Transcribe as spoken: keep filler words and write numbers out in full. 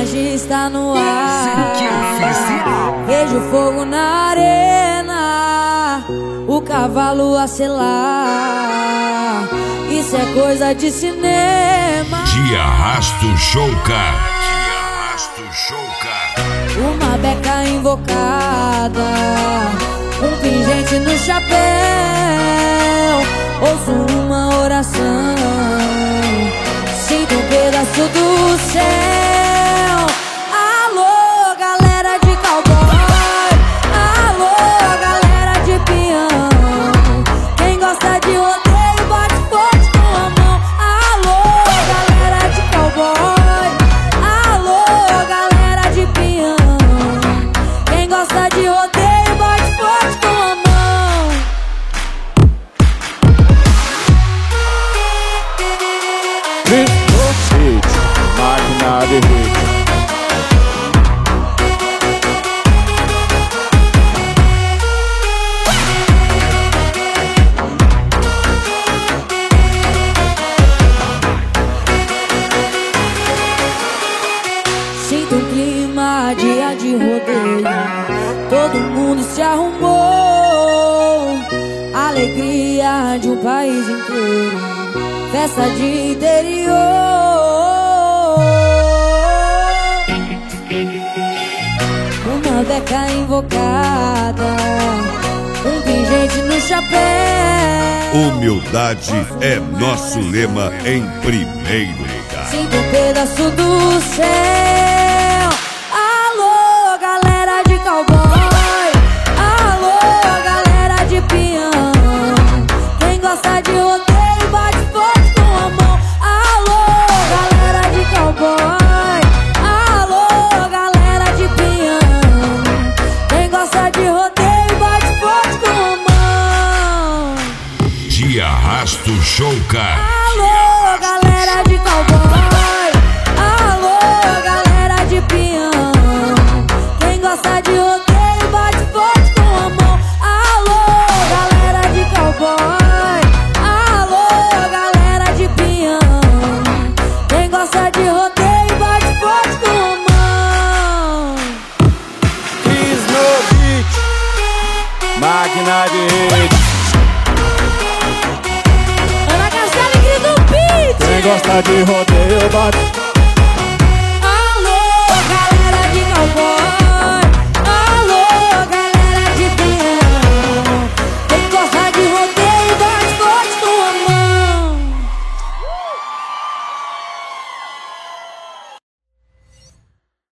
hoje está no ar. Vejo fogo na arena, o cavalo a selar. Isso é coisa de cinema. De Arrasto Showcar. De Arrasto Showcar. Uma beca invocada, um pingente no chapéu. Ouço uma oração, sinto um pedaço do céu. Alô, galera de cowboy, alô, galera de peão. Quem gosta de rodeio bate forte com a mão. Alô, galera de cowboy, alô, galera de peão. Quem gosta de rodeio bate forte com a mão. Máquina de hit. Sinto um clima, dia de rodeio. Todo mundo se arrumou. Alegria de um país inteiro, festa de interior. Uma beca invocada, um pingente no chapéu. Humildade é nosso lema em primeiro lugar. Sinto um pedaço do céu. Alô, galera de cowboy, alô, galera de peão. Quem gosta de rodeio bate forte com a mão. Alô, galera de cowboy, alô, galera de peão. Quem gosta de rodeio bate forte com a mão. De Arrasto Showcar. Alô, galera de cowboy, alô, galera de peão. Quem gosta de rodeio bate forte com a mão. Alô, galera de cowboy, alô, galera de peão. Quem gosta de rodeio bate forte com a mão. Cris no beat. Máquina de hit. Ana Castela e Cris do Beat. Quem gosta de rodeio bate